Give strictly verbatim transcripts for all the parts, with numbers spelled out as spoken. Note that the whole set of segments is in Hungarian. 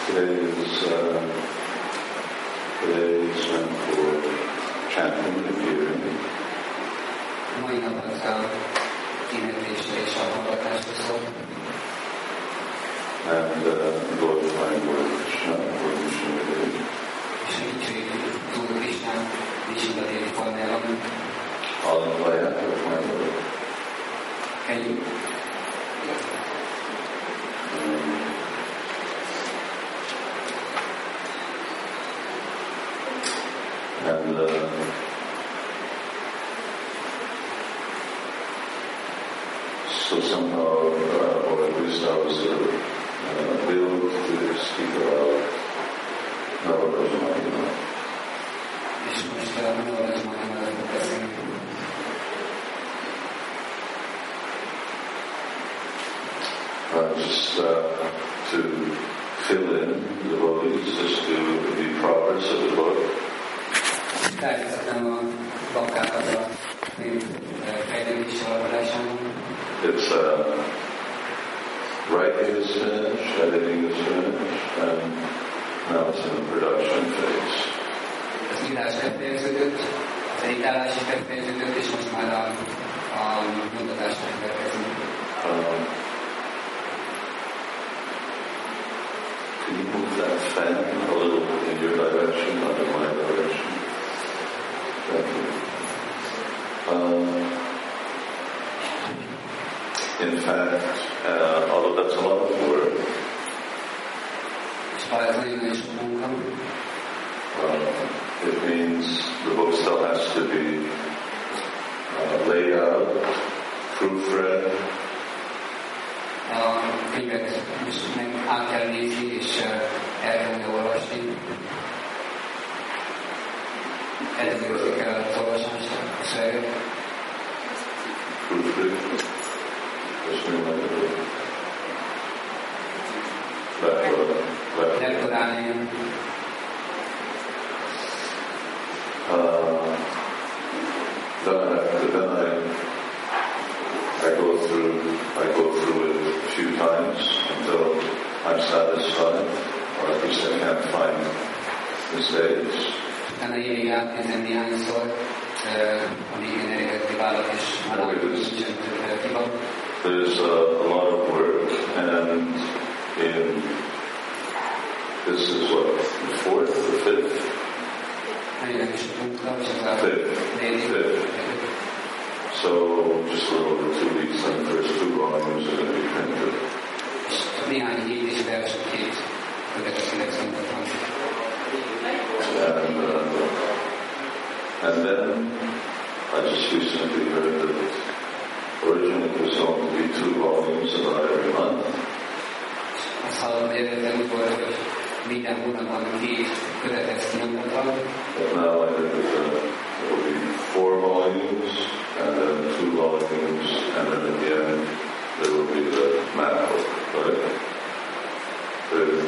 Today is uh, today is meant for chanting and hearing. Mai nap az a éneklésre és a hallgatásra szól. And uh, glorifying Lord Krishna, Lord Vishnu. És dicsőjük Úr Krisnát, Vishnu formájában. Hallelujah, my Lord. Can you? And uh, so somehow, uh, or at least I was uh, uh, able to speak about Navaraja Mahima. És most a Navaraja Mahimáról fog beszélni. Uh, just uh, to fill in the devotees, just to the progress of the book. Természetesen a bakkákat a fejlődési alapodásában. It's uh, writing is finished, editing is finished, and now it's in the production phase. Az írás befejeződött, az editálás is befejeződött, és most már a, a nyomtatásra következünk. Um, can you move that fan a little in your direction, not in my direction? Thank you. Um, in fact, uh, although that's a lot of work, uh, it means the book still has to be uh, laid out, proofread. A könyvet most meg át kell nézni, és el kell olvasni. Ellenőrizni kell az olvasást, a szöveget. Proofread. Lektorálni. Uh, then I, then I, I go through, I go through it a few times until I'm satisfied, or at least I can't find mistakes. Utána évig átnézem néhányszor, amíg én elérheti vállak, és már nincsen több hiba. There's a, a lot of work, and in this is what, the fourth, the fifth? Fifth. Fifth. So just a little over two weeks, and the first two volumes are going to be printed. Néhány hét és első két következőleg szombaton. And, uh, and then I just recently heard that originally it was going to be two volumes about every month. Azt hallom, hogy eredetileg úgy volt, hogy minden hónapban két kötetet nyomtatva. But now I think that uh, there will be four volumes, and then two volumes, and then at the end there will be the map book, right? The,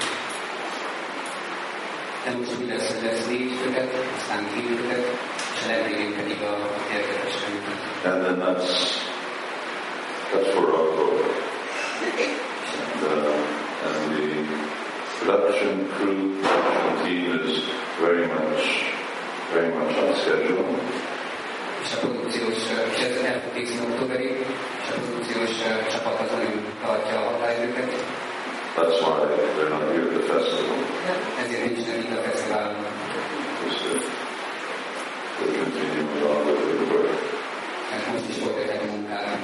De most úgy lesz, hogy lesz négy kötet, aztán két kötet, és a legvégén pedig a érketes könyvet. and then that's that's where I'll go. And, uh, and the production crew, production team is very much, very much on schedule. És a produkciós, és ez el fog készülni októberig, és a produkciós csapat az nagyon tartja a határidőket. That's why they're not here at the festival. Ezért nincsenek itt a fesztiválon. Because they're, they're continuing on with their work. Mert most is folytatják a munkát.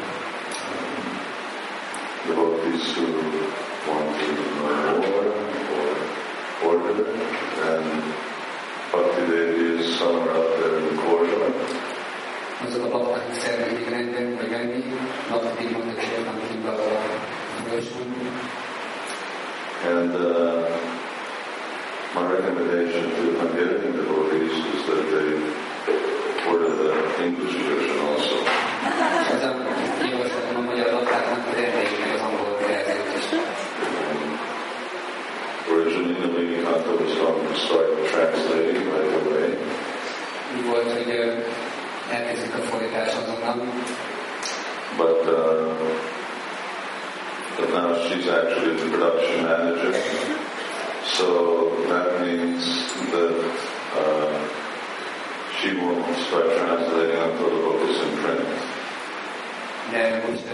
Devotees who want to know more or order, and Bhakti Devi is somewhere out there in the corridor. Azok a bakták, akik szeretnék rendben vagy venni, Bhakti Devi mondta, hogy van kint valahol a folyosón. And uh, my recommendation to Hungarian devotees is that they order the English version also. Az a javaslatom a magyar baktáknak, hogy rendeljék meg az angol verziót is. Originally, the Lady Kanta was going to start translating right away. Úgy volt, hogy elkezdjük a fordítást azonnal. But uh, but now she's actually the production manager, start translating until the book is in print. De most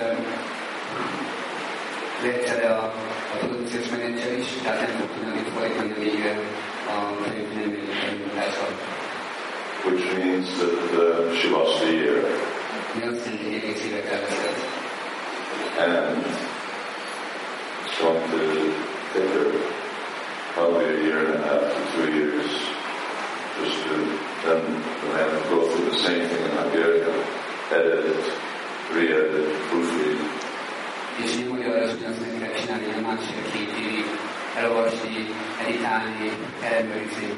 egyszerre a, a produkciós menedzser is, tehát nem fog tudni folytani, amíg a könyv nem érkezik munkásra. Which means that uh, she lost a year. Mi azt jelenti, hogy egész évet elvesztett. And it's going to take her probably a year and a half to two years just to then have to go through the same thing in Hungarian, edit, re-edit, proofread. És mi magyarul is ugyanazt meg kell csinálni, a másik-két évig elolvasni, editálni, ellenőrizni.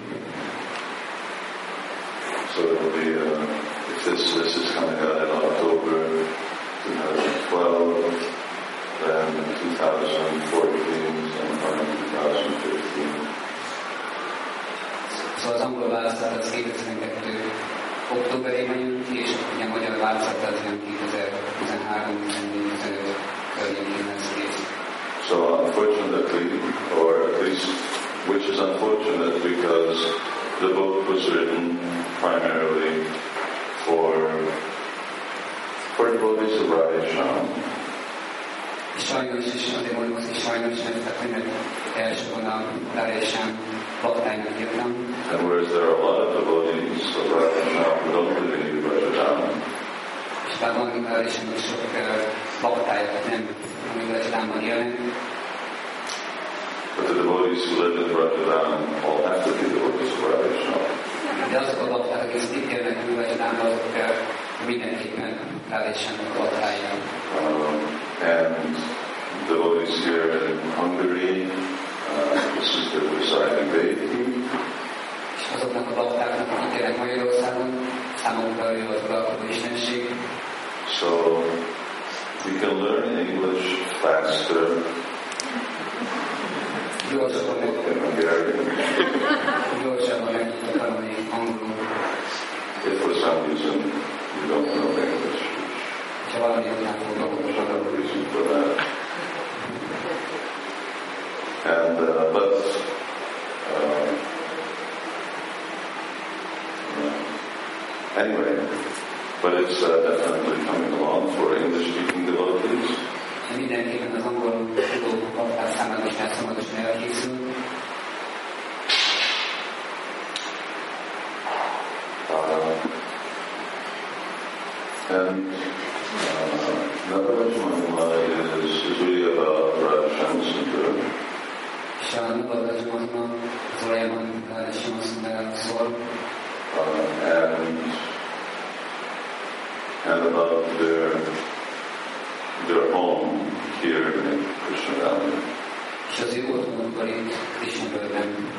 So it will be, uh, if this, this is coming out in October twenty twelve, then twenty fourteen, sometime twenty fifteen. Szóval az angol változat az kétezer-tizenkettő októberében jön ki, és ugye a magyar változat az jön kétezer-tizenhárom, tizennégy, tizenöt környékén lesz kész. So unfortunately, or at least, which is unfortunate because the book was written primarily for for devotees of Radha. Sajnos is, azért mondom azt, hogy sajnos, mert a könyvet elsősorban a Radha baktáinak írtam. And whereas there are a lot of devotees of Radha who don't live in Rajadam, és bár van Radha sok baktája, nem Rajadamban élnek, but the devotees who live in Rajadam all have to be devotees of Radha. de azok a bakták, akik itt élnek Rajadamban, azok mindenképpen Radha baktája. Um, and devotees here in Hungary, uh, this is the presiding deity. És azoknak a baktáknak, akik élnek Magyarországon, számukra ő az uralkodó istenség. So you can learn English faster Gyorsabban meg in Hungarian gyorsabban meg tudtak tanulni angolul. if for some reason you don't know English. Ha valami után foglalkozol. There's no reason for that. And uh, but uh, anyway, but it's uh, definitely coming along for English-speaking devotees. Mindenképpen az angol tudó bakták számára is elszomatosan elkészül. Uh, and uh, Nagaraj Mahima is, is really about Radha Sundar. És a Nagaraj Mahima az valójában Radha Sundar szól. Uh, and and about their their home here in Krishnavalley. És az ő otthonukban itt Krishnavalleyben.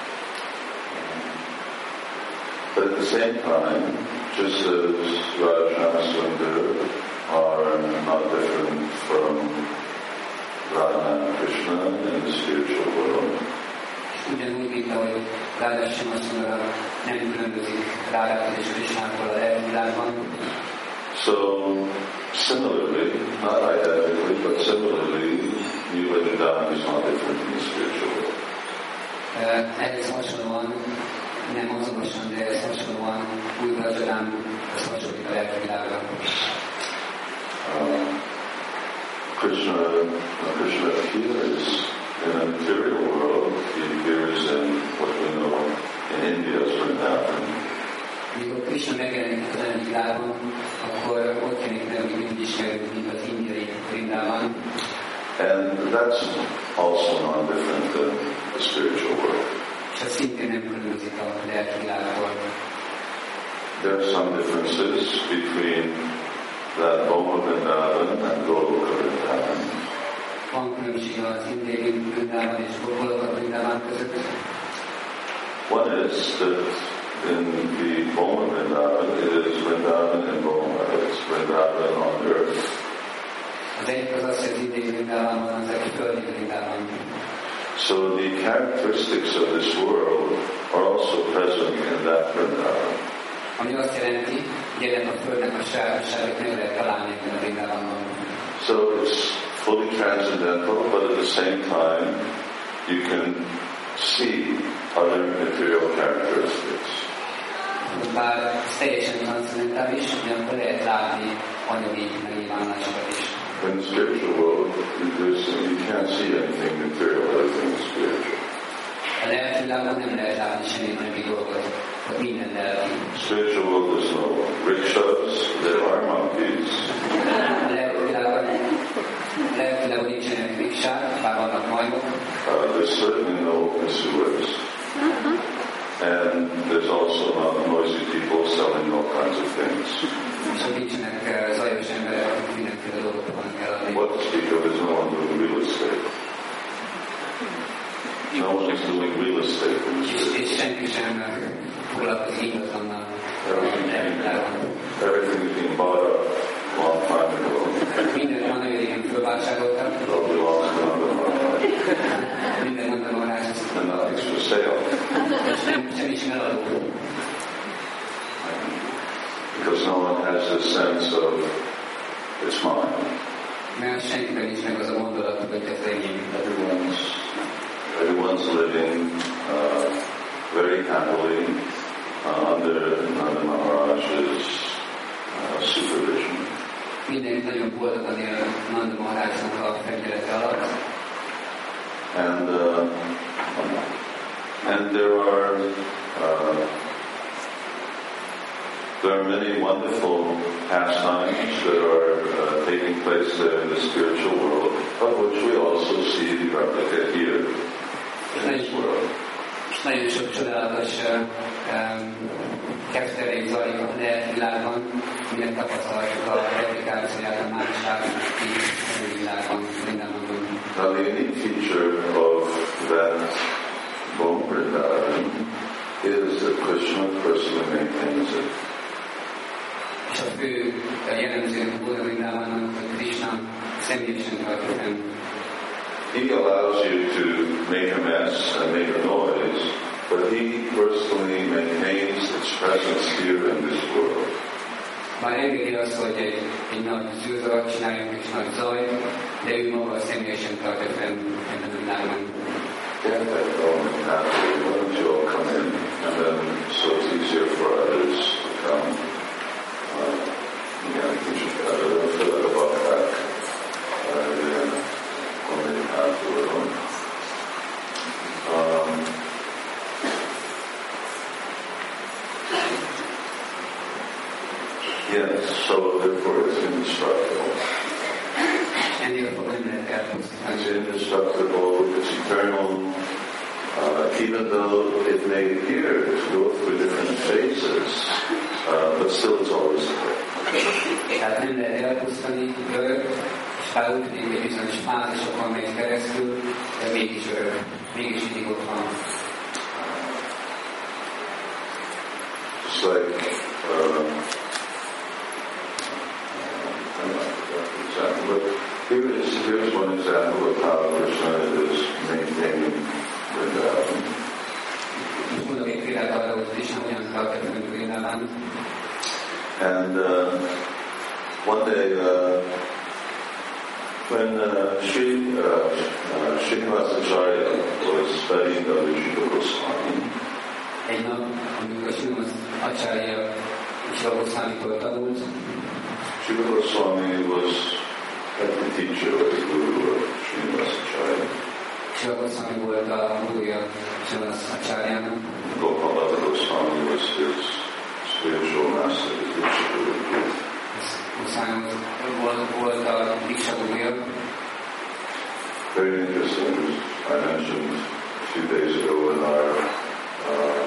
But at the same time, just as Radha Sundar are not different from Radha and Krishna in the spiritual world, ugyanúgy, mint ahogy Radha Sundar nem különbözik Radha és Krishnától a lelki világban. so similarly, not identically, but similarly, New Vrindavan is not different from the spiritual world. Ehhez hasonlóan, nem azonosan, de ehhez hasonlóan új Rajadám az hasonlít a lelki világra. Uh, Krishna, uh, Krishna appears in a material world. He appears in what we know in India as Vrindavan. Mikor Krishna megjelenik az anyagi világban, akkor ott jelenik meg, amit úgy ismerünk, mint az indiai Vrindavan. And that's also not different than the spiritual world. És ez szintén nem különbözik a lelki világtól. There are some differences between that Boma Vrindavan and Goloka Vrindavan. Van különbség az indiai Vrindavan és Goloka Vrindavan között. One is that in the Boma Vrindavan, it is Vrindavan and Boma. It's Vrindavan on earth. Az egyik az az, hogy az indiai Vrindavan van, az egy földi Vrindavan. So the characteristics of this world are also present in that Vrindavan. Ami azt jelenti, hogy ennek a földnek a sajátosságát meg lehet találni ebben a Vrindavanban. So it's fully transcendental, but at the same time, you can see other material characteristics. bár ez teljesen transzcendentális, ugyanakkor lehet látni anyagi megnyilvánulásokat is. In the spiritual world, you can't see anything material, everything is spiritual. A lelki világban nem lehet látni semmi anyagi dolgot, hogy minden lelki. Spiritual world is no rickshaws, there are monkeys. A lelki világban, a lelki világban nincsenek riksák, bár vannak majmok. Uh, there's certainly no open sewers. And there's also not noisy people selling all kinds of things. És ott nincsenek zajos emberek, akik mindenféle dolgot vannak eladni. What to speak of is no one doing real estate. No one is doing real estate in the És, spirit. és senki sem foglalkozik ingatlannal. Everything is being bought up a long time ago. Minden van, nagyon régen fölvásároltak. It all belongs to another market. Minden mondom a ráz. And nothing's for sale. És nem, semmi sem eladó. Because no one has this sense of, it's mine. Mert senkiben nincs meg az a gondolat, hogy ez enyém. Everyone's, everyone's living uh, very happily uh, under Nanda Maharaj's uh, supervision. Mindenki nagyon boldogan él Nanda Maharajnak a felügyelete alatt. And uh, and there are uh, there are many wonderful pastimes that are uh, taking place there in the spiritual world, of which we also see the replica here in this world. És nagyon sok csodálatos um, kezderék zajlik a lelki világban, minden tapasztaljuk a replikációját a másságnak a világban, mindenhol. Now the unique feature of that Bhom Vrindavan is that Krishna personally maintains it. És a fő jellemző Bhom Vrindavannak, hogy Krishna személyesen tartja fenn. He allows you to make a mess and make a noise, but he personally maintains its presence here in this world. Már engedi azt, hogy egy, egy nagy zűrzavat csináljunk és nagy zajt, de ő maga személyesen tartja fenn ebben a világban. Get that going happily. Why don't you all come in? And then so it's easier for others to come. Uh, yeah, you should uh, fill it about that. Uh, yeah. Only afterward. Um, yes, so therefore it's indestructible. It's indestructible, it's eternal, uh, even though it may appear to go through different phases, uh, but still it's always there. Tehát nem lehet elpusztani, örök, és bár úgy tűnik, hogy bizonyos fázisokon megy keresztül, de mégis örök, mégis mindig ott van. It's like, uh, I don't know the example, but here is, here's one example of how Krishna is maintaining Vrindavan. Most mondok egy példát arra, hogy Krishna hogyan tartja fönn Vrindavan. And uh, one day, uh, when uh, Sri uh, uh, Srinivasacharya was studying the Jiva Goswami, egy nap, amikor Srinivas Acharya Jiva Goswamitól tanult, Jiva Goswami was at the teacher of the Guru of Srinivasacharya. Jiva Goswami volt a gurúja Srinivas Acharyának. Gopala Goswami was his spiritual master, his Guru. Goswami volt, volt a Diksha gurúja. Very interesting. I mentioned a few days ago in our uh,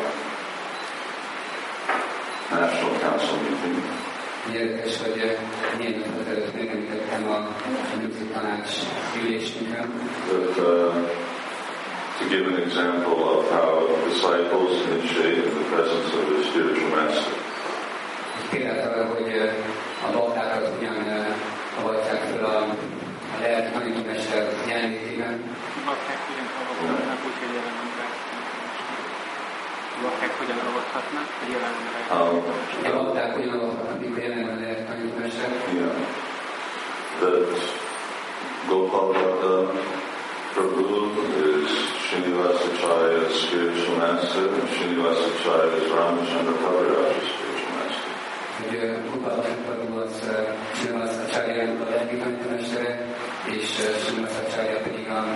National Council meeting. Érdekes, hogy négy napot előtt megemlítettem a Nemzeti Tanács ülésünkön. But uh, to give an example of how disciples initiate in the presence of their spiritual master. Példát arra, hogy a baktákat hogyan avatják fel a, a lelki tanítómester jelenlétében. Bakták hogyan avathatnak, úgyhogy jelenleg bakták hogyan avathatnak, hogy jelenleg A bakták hogyan avathatnak, mikor jelenleg a lelki tanítómester. Yeah. That Gopala Prabhu is Srinivasacharya's spiritual master, and Srinivasacharya was Ramachandra Kaviraj's spiritual master. Hogy Gopala az Srinivasacharya a lelki tanítómestere, és Srinivasacharya pedig a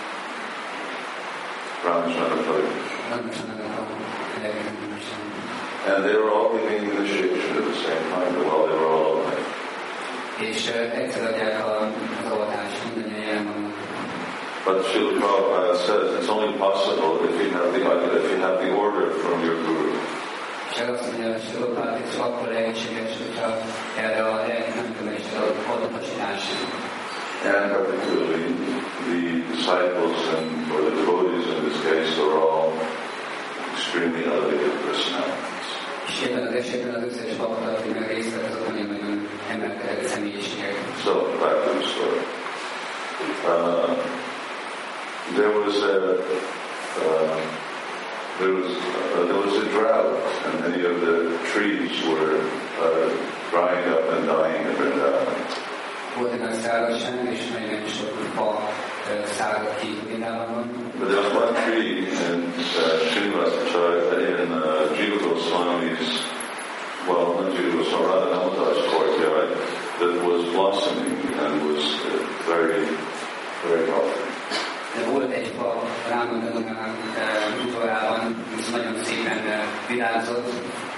Ramachandra Kaviraj. Ramachandra a lelki tanítómestere. And they were all giving initiation at the same time, while they were all alive. És egyszer adják az avatást, mindannyian jelen vannak. But Srila Prabhupada says it's only possible if you have the if you have the order from your guru. És azt mondja, hogy Srila Prabhupada is akkor lehetséges, hogyha erre a lelki tanítómestere adott utasításra. And particularly the disciples and or the devotees in this case are all extremely elevated personalities. És ebben az esetben az összes papat, hogy meg részt vett, azok nagyon emelkedett személyiségek. So, back to the story. Uh, there was a uh, there was uh, there was a drought, and many of the trees were uh, drying up and dying in Vrindavan. Volt egy nagy szárazság, és nagyon sok fa száradt ki Vrindavanban. But there was one tree in uh, Srinivasacharya in uh, Jiva Goswami's, well, not Jiva Goswami, rather Damodara's courtyard, that was blossoming and was uh, very, very healthy. De volt egy fa Rámandagonának udvarában, és nagyon szépen virágzott.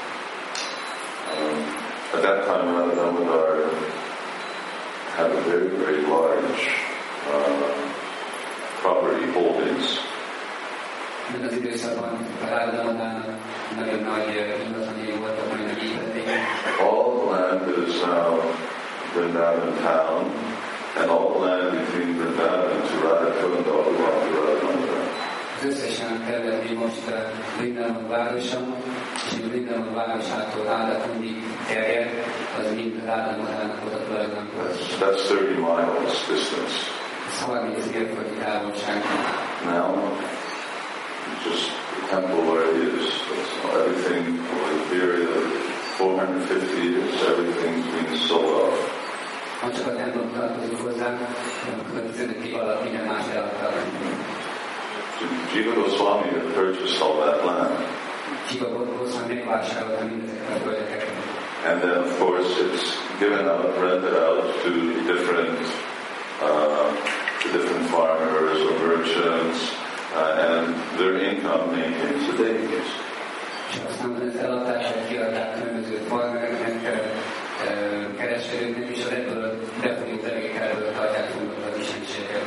Um, at that time, Radha Damodar had a very, very large uh, property holdings. Az időszakban Radha Damodarnak nagyon nagy ingatlanjai voltak, nagyon nagy épületei. All the land is now Vrindavan town, and all the land between Vrindavan to Radhakund all the way to Radhamandra. Az összesen területi most Vrindavan városa, és a Vrindavan városától Radhakundig terjed, az mind Radha Damodarnak volt a tulajdon. That's thirty miles distance. Ez harminc mérföldi távolság. Now, just the temple where it is, so everything for a period of four hundred fifty years, everything's been sold off. Ha csak a templom tartozik hozzá, következő év alatt minden más eladtak. Jiva Goswami had purchased all that land. Jiva Goswami megvásárolta mindezeket a földeket. And then, of course, it's given out, rented out to different, uh, to different farmers or merchants, uh, and their income maintains the deities. És aztán az eladását kiadták különböző farmereknek, kereskedőknek, és az ebből befolyó tevékelből tartják fontot az istenségeket.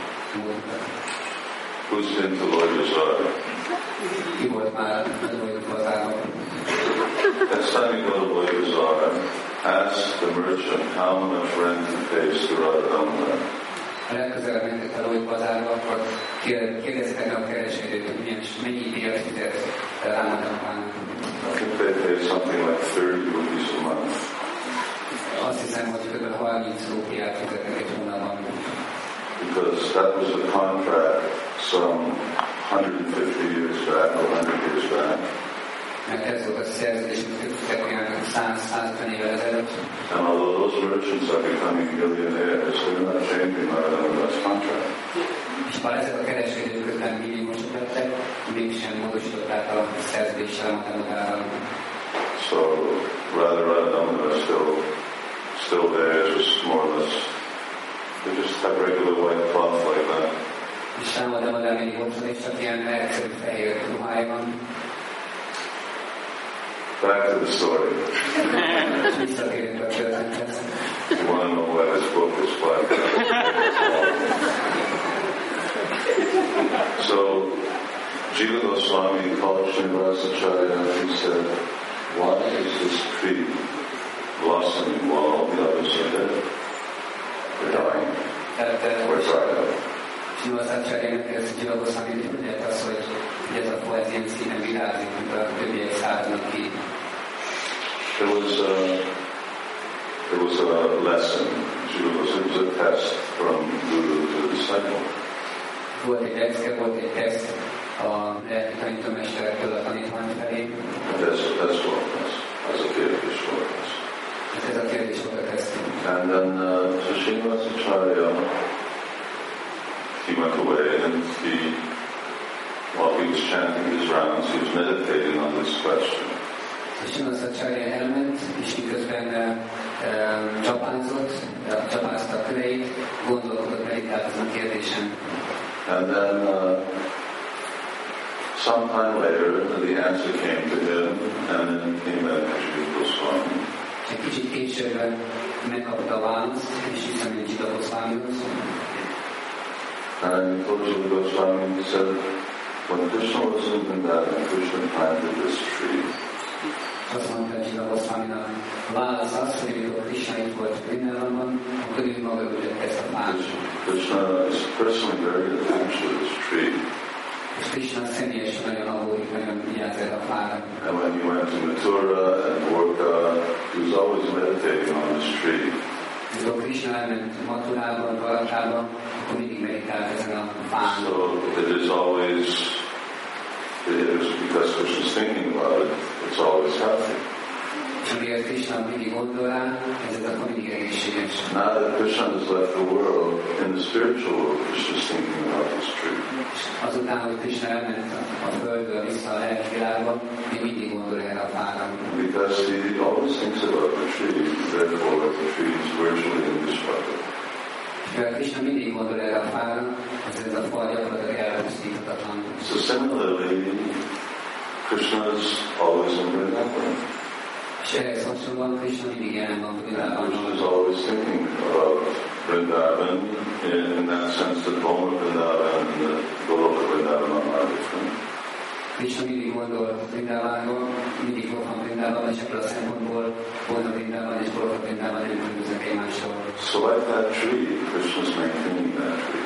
Who's been to Lord Bazaar? Ki volt már a Lord Bazárban? Next time you go to Lord Bazaar, ask the merchant how much rent he pays to Radha Damodar. Ha legközelebb mentek a Lord Bazárba, akkor kérdeztek meg a kereskedőt, hogy mennyi díjat fizet Rámadamodarnak. I think they pay something like thirty rupees a month. Azt hiszem, hogy kb. harminc rupiát fizetnek egy hónapban. Because that was a contract some one hundred fifty years back, or one hundred years back. Mert ez volt a szerződés, amit száz-százötven évvel ezelőtt. And although those merchants are becoming millionaires, they're not changing Radha's contract. És bár ezek a kereskedők közben milliómosok lettek, mégsem módosították a szerződéssel a Damodárral. So rather Radha Damodar is still, still there, just more or less. They just have regular white cloth like that. És Ráma Damodár mindig ott van, és csak ilyen egyszerű fehér ruhája van. Back to the story. Visszatérünk a történethez. You want to know why this book is black? So, Jiva Goswami called Srinivasacharya and he said, why is this tree blossoming while all the others are dead? They're dying. We're dried up. Srinivasacharya megkérdezte Jiva Goswami, hogy mondják azt, hogy ez a fa ez ilyen színen virázik, mint a többiek száradnak ki. There was a, there was a lesson. It was, it was a test from Guru to disciple. Volt egy lecke, volt egy teszt a lelki tanítómestertől a tanítvány felé. That's, that's what it was. As a kérdés volt ez. Ez a kérdés volt a teszt. And then uh, so Srinivasacharya, he went away and he while he was chanting his rounds, he was meditating on this question. Srinivasacharya elment, és miközben uh, csapázott, csapázta a köreit, gondolkodott, meditált azon a kérdésen. And then uh, sometime later, the answer came to him, and then came back to Jiva Goswami. Egy kicsit később megkapta a választ, és visszament Jiva Goswamihoz. And he told Jiva Goswami, he said, when Krishna was in Vrindavan, Krishna planted this tree. Azt mondta Jiva Goswaminak, a válasz az, hogy amikor Krishna itt volt Vrindavanban, akkor ő maga ülött ezt a fát. Krishna is personally very attached to this tree. És Krishna személyesen nagyon aggódik, nagyon vigyáz erre a fára. And when he went to Mathura and Dwarka, he was always meditating on this tree. Amikor Krishna elment Mathurába, Dwarakába, akkor mindig meditált ezen a fán. So it is always, it is because Krishna is thinking about it, it's always healthy. És amiért Krishna mindig gondol rá, ez akkor mindig egészséges. Now that Krishna has left the world, in the spiritual world, Krishna is thinking about this tree. Azután, hogy Krishna elment a földről vissza a lelki világba, még mindig gondol erre a fára. Because he always thinks about the tree, therefore the tree is virtually indestructible. Mivel Krishna mindig gondol erre a fára, ezért ez a fa gyakorlatilag elpusztíthatatlan. So similarly, Krishna is always in Vrindavan. És ehhez hasonlóan Krishna mindig jelen van Vrindában. Krishna is always thinking about Vrindavan in, in that sense that Goma Vrindavan and the Goloka Vrindavan are different. Krishna mindig gondol Vrindávánról, mindig ott van Vrindában, és ebből a szempontból Goma Vrindában és Goloka Vrindában nem különböznek egymástól. So like that tree, Krishna is maintaining that tree.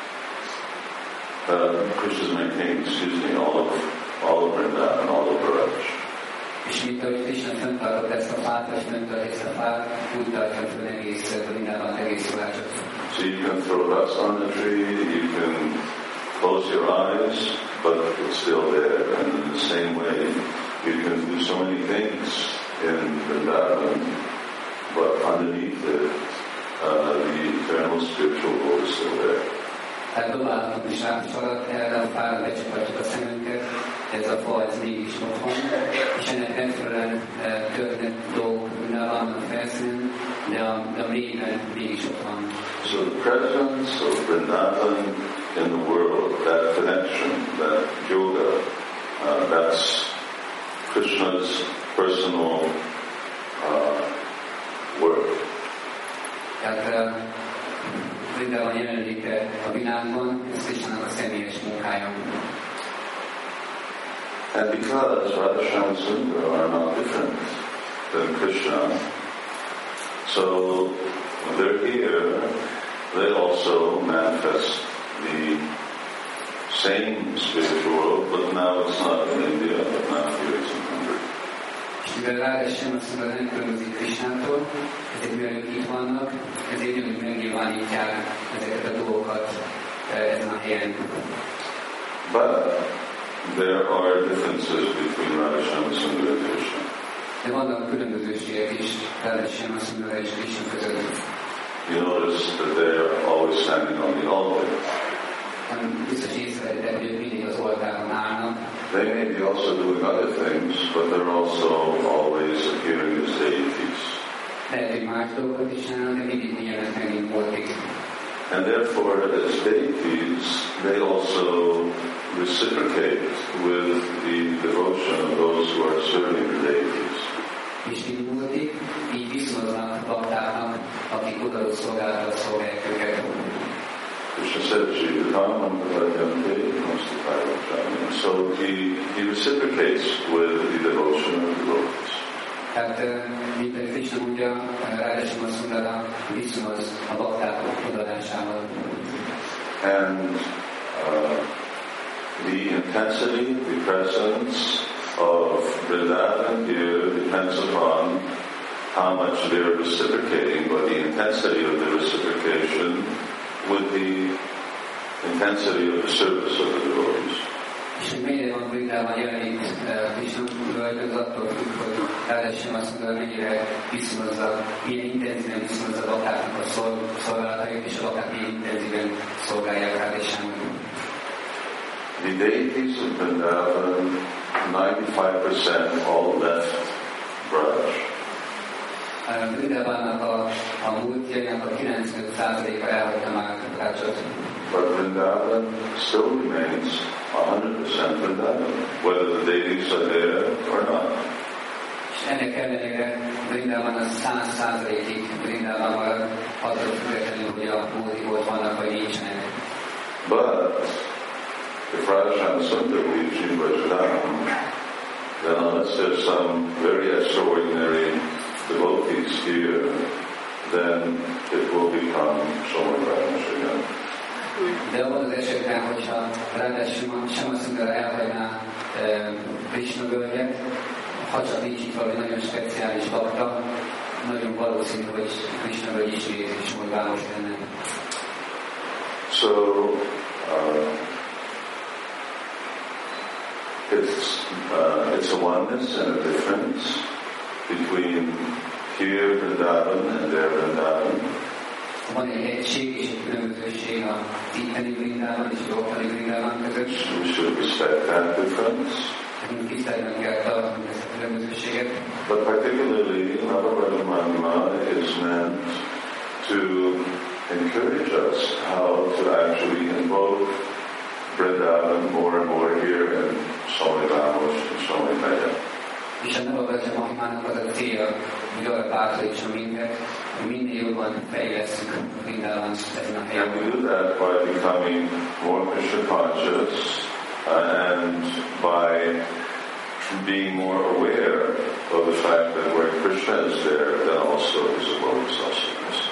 Uh, Krishna is maintaining, excuse me, all of, all of Vrindavan, all of Braj. És mint ahogy Krishna fenntartott ezt a fát, és fenntartott ezt a fát, úgy tartja föl egész Vrindában, egész Szorácsot. So you can throw dust on the tree, you can close your eyes, but it's still there. And in the same way, you can do so many things in Vrindavan, but underneath it, uh, the eternal spiritual world is still there. Tehát dobálhatunk is átsalat, erre a fára becsapatjuk a szemünket, ez a fa, ez mégis ott van, és ennek megfelelően e, történet dolgok vannak a felszínen, de a, de a mélyben mégis ott van. So the presence of Vrindavan in the world, that connection, that yoga, uh, that's Krishna's personal uh, work. Tehát Vrindában jelenléte a világban, ez Krishnának a személyes munkája. And because Radha and Sundar are not different than Krishna, so when they're here, they also manifest the same spiritual world, but now it's not in India, but now here it's in Hungary. És mivel Radha és Sundar nem különbözik Krishnától, ezért mivel ők itt vannak, ezért ők megnyilvánítják ezeket a dolgokat ezen a helyen. But there are differences between Radha and Sundar and Krishna. De vannak különbözőségek is Radha és Sundar és Krishna között. You notice that they're always standing on the altar. Biztos észrevettek, hogy ők mindig az oltáron állnak. They may be also doing other things, but they're also always appearing as deities. Lehet, hogy más dolgokat is csinálnak, de mindig nyilván megint voltik. And therefore, as deities, they also reciprocate with the devotion of those who are serving the deities. És így voltik, így viszonoznak baktáknak, akik oda szolgáltat, szolgálják őket. Krishna said, Jivatam Pradyante Namaste. So he, he reciprocates with the devotion of the devotees. Tehát, mint ahogy Krishna mondja, Radha Sundara viszonoz a bakták odadásával. And uh, the intensity, the presence of Vrindavan here depends upon how much they're reciprocating, but the intensity of the reciprocation with the intensity of the service of the devotees. És hogy mennyire van Vrindában jelenít Krishna az attól függ, hogy Radha azt mondja, mennyire viszonozza, milyen intenzíven viszonozza a baktáknak a szolgálatait, és a bakták milyen intenzíven szolgálják Radha. The deities of Vrindavan, ninety-five percent all left Braj. Vrindavannak a, a múltjainak a kilencvenöt százaléka elhagyta már Brajot. But Vrindavan still remains one hundred percent Vrindavan, whether the deities are there or not. És ennek ellenére Vrindavan az száz százalékig Vrindavan marad, attól függetlenül, hogy a múltig ott vannak, vagy nincsenek. But if Radharani Sundar leaves you Vrindavan, then unless there's some very extraordinary devotees here, then it will become Somaraj again. De abban az esetben, hogyha Radha Sundar elhagyná Krishna völgyet, ha csak nincs itt valami nagyon speciális bakta, nagyon valószínű, hogy Krishna völgy ismét Somaraj lenne. So, uh, it's, uh, it's a oneness and a difference between here Vrindavan and there Vrindavan. Van egy egység és egy különbözőség a itteni Vrindavan és a ottani Vrindavan között. We should respect that difference. Tiszteletben kell tartani ezt a különbözőséget. But particularly, Navabrata Mahima is meant to encourage us how to actually invoke Vrindavan more and more here in Swami Vamos and Swami Maya. És a Navabrata Mahimának az a célja, hogy arra bátorítson minket, hogy minél jobban fejlesszük Vrindavan ezen a helyen. And we do that by becoming more Krishna conscious and by being more aware of the fact that where Krishna is there, then also his abode is also Krishna.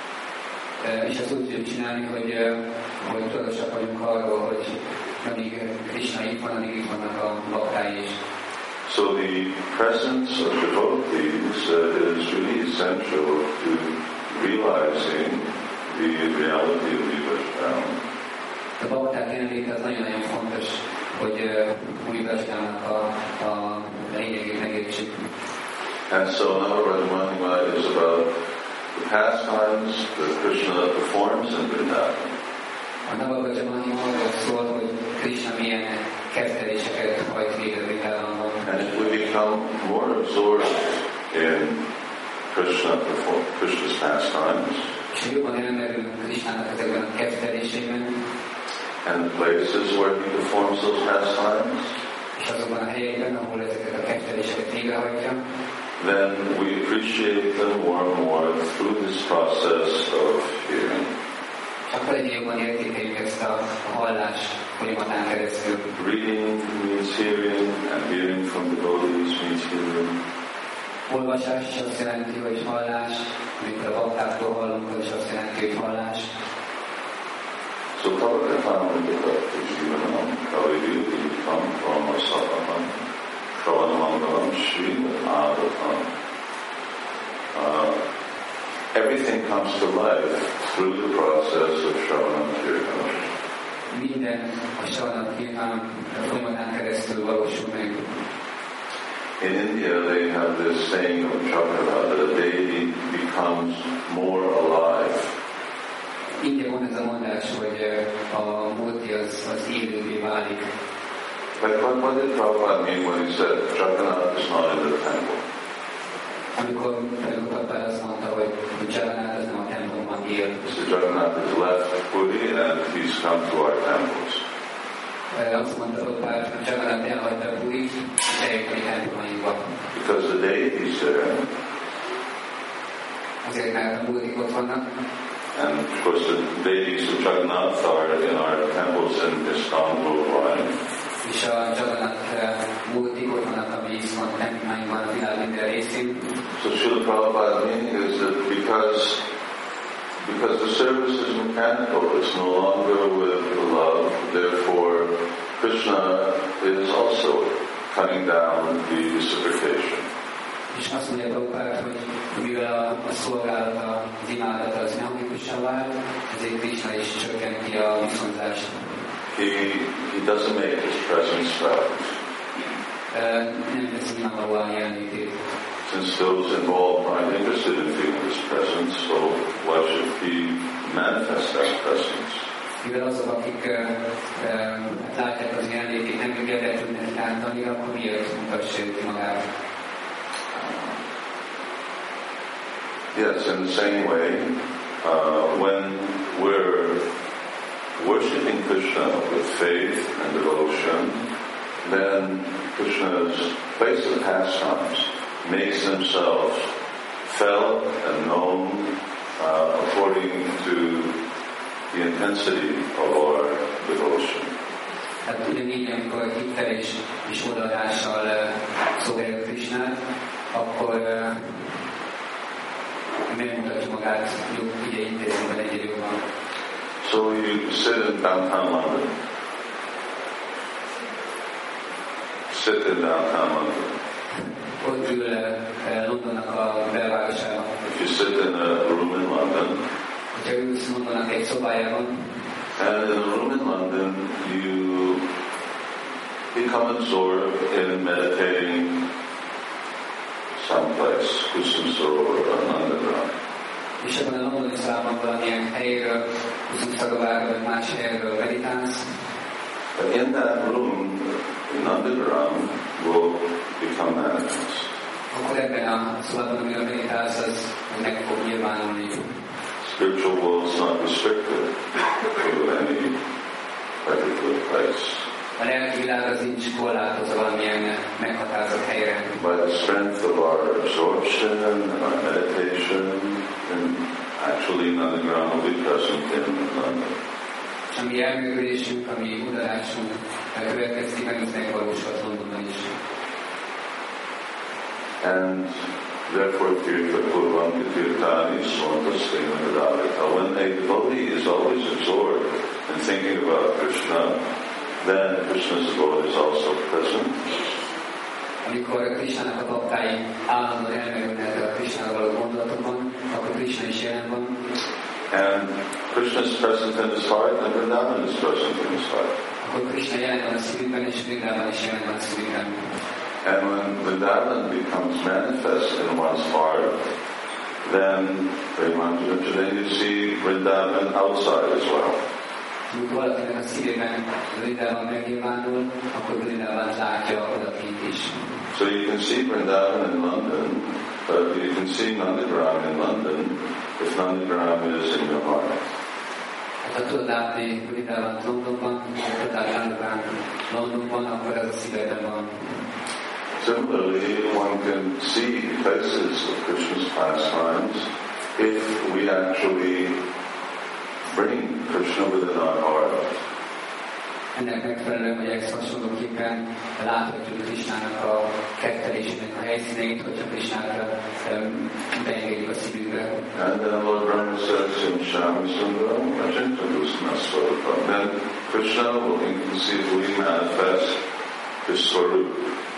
És azt úgy tudjuk csinálni, hogy, hogy tudatosak vagyunk arról, hogy amíg Krishna itt van, amíg itt vannak a baktái is. So the presence of devotees uh, is really essential to realizing the reality of Vivajnana. A bakták jelenléte az nagyon-nagyon fontos, hogy Vivajnának a, a lényegét megértsük. And so Navabrata Mahima is about the pastimes that Krishna performs in Vrindavan. A Navabrata Mahima arról szól, hogy Krishna milyen kezdeményeket hajt végre Vrindavanban. And if we become more absorbed in Krishna perform, Krishna's pastimes, és jobban elmerülünk Krishnának ezekben a kezdeményében, and the places where he performs those pastimes, és azokban a helyekben, ahol ezeket a kezdeményeket végrehajtja, then we appreciate them more and more through this process of hearing. Akkor egyre jobban értékeljük ezt a hallás folyamatán keresztül. Reading means hearing, and hearing from devotees means hearing. Olvasás is azt jelenti, hogy hallás, amikor a baktáktól hallunk, az is azt jelenti, hogy hallás. So Kavakatamrita Jivanam Kavidyutam Brahmasaraham Shravanamangalam Srimadatam. Everything comes to life through the process of Shravanam Kirtanam. Minden a Shravanam Kirtanam folyamatán keresztül valósul meg. In India, they have this saying of Chakra that a deity becomes more alive. India van ez a mondás, hogy a múlti az, az élővé válik. But what, what did Prabhupada mean when he said Jagannath is not in the temple? Amikor Prabhupada azt mondta, hogy Jagannath az nem a templomban él. So Jagannath has left Puri and he's come to our temples. Azt mondta Prabhupada, hogy Jagannath elhagyta Purit, és eljött a mi templomainkba. Because the deities there. Azért, mert a múltik ott vannak. And of course the deities of Jagannath are in our temples in Istanbul, right? És a Jagannath múltik ott vannak a mi iszkon templomainkban a világ minden részén. So Srila Prabhupada's meaning is that because because the service is mechanical, it's no longer with love, therefore Krishna is also cutting down the reciprocation. És azt mondja Prabhupada, hogy mivel a, a szolgálat, az imádat az mechanikussá vált, ezért Krishna is csökkenti a viszonzást. He, he doesn't make his presence felt. Nem teszi nyilvánvalóan jelenlétét. Since those involved aren't interested in feeling his presence, so why should he manifest that presence? Mivel azok, akik uh, uh, látják az jelenlétét, nem érdekel tudnak látni, akkor miért mutassa őt magát? Yes, in the same way, uh, when we're worshipping Krishna with faith and devotion, then Krishna's place of pastimes makes himself felt and known uh, according to the intensity of our devotion. Tehát ugyanígy, amikor hittel és, és odaadással uh, szolgáljuk Krishnát, akkor uh, megmutatja magát jobb ugye intézményben egyre jobban. So you sit in downtown London. Sit in downtown London. Ott ül uh, Londonnak a belvárosában. If you sit in a room in London, hogyha ülsz Londonnak egy szobájában, and in a room in London, you become absorbed in meditating someplace, Kusum Sarovar or Nandagram. És ebben a londoni szobában valamilyen helyről, Kusum Sarovarról vagy más helyről meditálsz. But in that room, Nandagram will become manifest. Akkor ebben a szobában, amiről meditálsz, az meg fog nyilvánulni. Spiritual world is not restricted to any particular place. A lelki világ az nincs korlátozva valamilyen meghatározott helyre. By the strength of our absorption and our meditation, and actually Nandagram will be present in London. És a mi elművelésünk, a mi udalásunk következtében ez megvalósulhat Londonban is. And therefore, Tirtha Purvanti Tirthani Swanta Srinadadavita. When a devotee is always absorbed in thinking about Krishna, then Krishna's abode is also present. Amikor Krishnának a baktái állandóan elmerülnek a Krishnára való gondolatokban, akkor Krishna is jelen van. And Krishna is present in his heart, and Vrindavan is present in his heart. Akkor Krishna jelen van a szívünkben, és Vrindavan is jelen van a szívünkben. And when Vrindavan becomes manifest in one's heart, then, then you see Vrindavan outside as well. Amikor valakinek a szívében Vrindavan megnyilvánul, akkor Vrindavan látja odakint is. So you can see Vrindavan in London, but you can see Nandagram in London if Nandagram is in your heart. Ha tudod látni Vrindavan Londonban, ha tudod látni Nandagram Londonban, akkor az a szíveden van. Similarly, one can see places of Krishna's pastimes if we actually bring Krishna within our heart. Ennek megfelelően, vagy ezt hasonlóképpen láthatjuk Krishnának a kettelésének a helyszíneit, hogyha Krishnát um, beengedjük a szívünkbe. And then Lord Brahma says in Shami Sundaram, Ajintalusnasvarutam, then Krishna will inconceivably manifest his Swarup.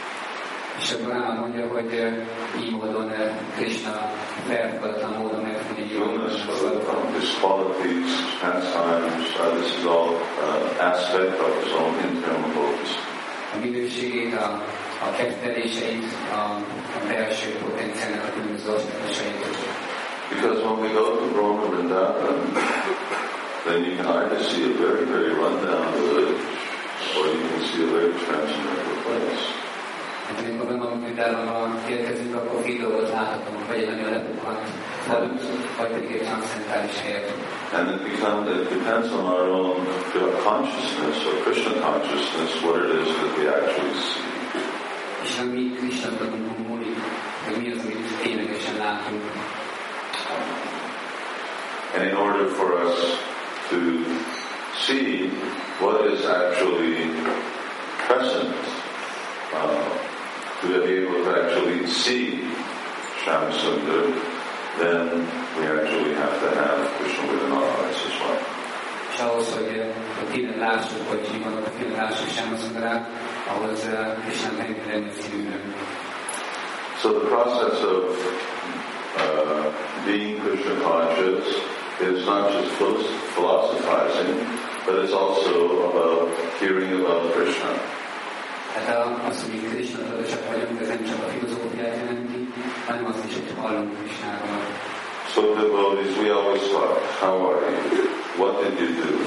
És akkor Ráma mondja, hogy így módon Krishna felfogadatlan módon meg fogja nyilvánulni. His qualities, pastimes, uh, this is all uh, aspect of his own internal focus. A minőségét, a, a ketteléseit, a, a belső potenciálnak a különböző aspektusait. Because when we go to Brahma Vrindavan, then you can either see a very, very rundown village, or you can see a very transcendental place. Amikor Brahma Vrindavanban érkezünk, akkor két dolgot láthatunk, vagy egy nagyon lepukkant falut, vagy pedig egy transzcentális helyet. And it becomes, it depends on our own consciousness or Krishna consciousness, what it is that we actually see. És a mi Krishna tudatunk múlik, hogy mi az, amit ténylegesen látunk. And in order for us to see what is actually present, uh, to be able to actually see Shamsundar, then we actually have to have Krishna within our hearts as well. És ahhoz, hogy tényleg lássuk, hogy mi van, hogy tényleg lássuk Shamsundarát, ahhoz Krishna meg lenni a szívünkben. So the process of uh, being Krishna conscious is not just philosophizing, but it's also about hearing about Krishna. Tehát az, hogy Krishna tudatosak vagyunk, ez nem csak a filozófiát jelenti, hanem azt is, hogy hallunk Krishnáról. So devotees, we always talk, how are you? What did you do?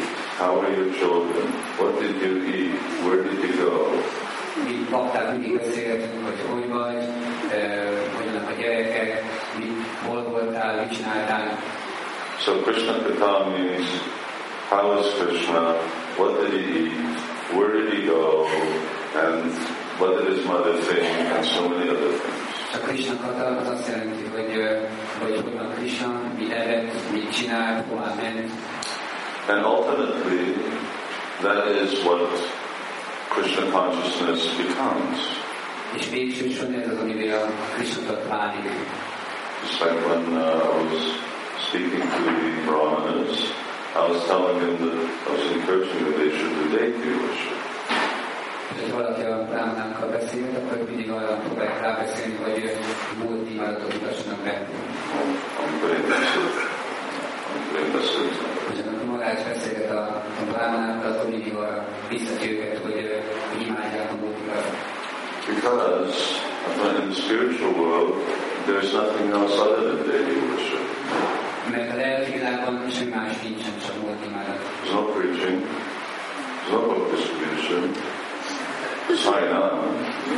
How are your children? What did you eat? Where did you go? Mi bakták mindig beszélgetünk, hogy hogy vagy, hogy vannak a gyerekek, mit, hol voltál, mit csináltál. So Krishna Katha means how is Krishna, what did he eat, where did he go, and what did his mother think, and so many other things. A Krishna Katha az azt jelenti, hogy hogy hogy van Krishna, mit evett, mit csinált, hová ment. And ultimately, that is what Krishna consciousness becomes. És végsősorban ez az, amivel a Krishna Tudat válik. Just like when uh, I was speaking to the Brahmanas, I was telling them that I was encouraging that they should do deity worship. Ha valaki a Brahmanákkal beszélt, akkor mindig arra próbálják rábeszélni, hogy múlt imádatot mutassanak be. Amikor én beszéltem, amikor én beszéltem. És amikor magát beszélget a, a Brahmanákkal, akkor mindig arra biztatja őket, hogy, hogy imádják a múltikat. Because in the spiritual world, there's nothing else other than deity worship. Mert a lelki világban semmi más nincsen, csak múlt imádat. There's no preaching, there's no book distribution, there's high on.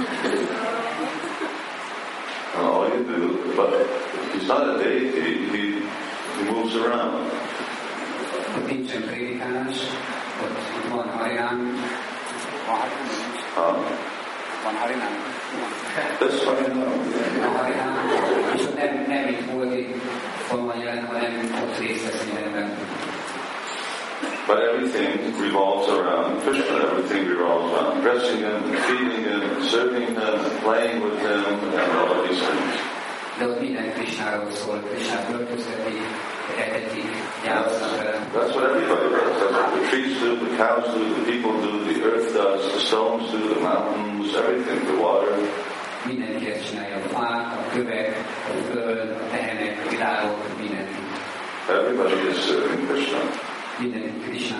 And all you do, but he's not a deity, he, he moves around. Ott nincsen prédikálás, ott van harinám. Huh? Van harinám. That's harinam. A harinám, és ott nem, nem itt volt, itt van jelen, hanem ott részt vesz mindenben. But everything revolves around Krishna. Everything revolves around dressing him, feeding him, serving him, playing with him, and all of these things. De ott minden Krishnáról szól, Krishnát öltöztetik, etetik, játszanak vele. That's what everybody does. That's what the trees do, the cows do, the people do, the earth does, the stones do, the mountains, everything, the water. Mindenki ezt csinálja, a fák, a kövek, a föld, a tehenek, a világok, mindenki. Everybody is serving Krishna. Mindenki Krishna